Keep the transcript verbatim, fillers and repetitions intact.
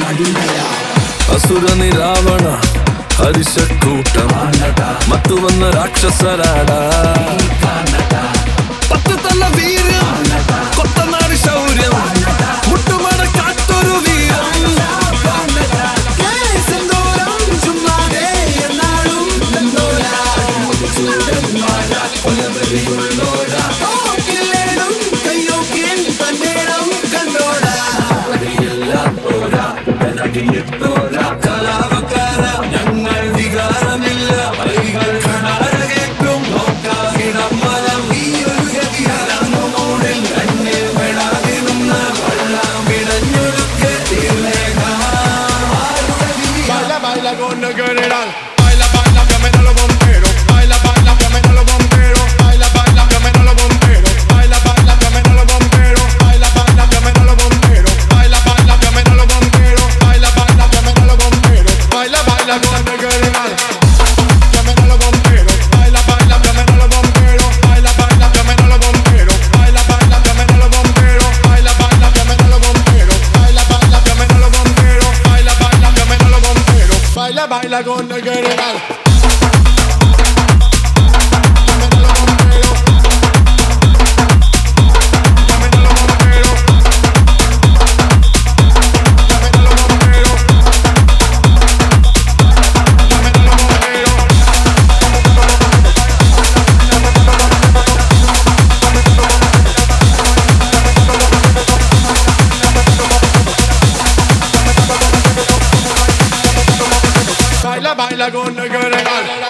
ಅಸುರನಿ ರಾವಣ ಹರಿಷಕ್ಕೂಟ ಮತ್ತು ವನ್ನ ರಾಕ್ಷಸರಾಡ പത്ത് തന്ന വീര്യം കൊത്തനാട് ശൗര്യം മുട്ടുമട കാത്തൊരു വീരം കലാവക്കാര ഞങ്ങൾ വികാരമില്ല വഴികൾ കണാരകേറ്റും നോക്കാകിടം മലം ഈ ഒരു ഗതിയാലങ്ങോടിൽ കണ്ണിൽ പെടാതിരുന്ന വെള്ളം വിടഞ്ഞൊരുക്കെ തീർന്നേക്കാം Baila, baila con el general. Baila, baila, que me da los bomberos. Baila, baila, que me da los bomberos. Baila, baila, que me da los bomberos. Baila, baila, que me da los bomberos. Baila, baila, que me da los bomberos. Baila, baila, que me da los bomberos. Baila, baila, que me da los bomberos. Baila, baila con el general. Que me da los bomberos. Baila, baila, que me da los bomberos. Baila, baila, que me da los bomberos. Baila, baila, que me da los bomberos. Baila, baila, que me da los bomberos. Baila, baila, que me da los bomberos. Baila, baila, que me da los bomberos. Baila, baila con el general. Baila, baila con el general.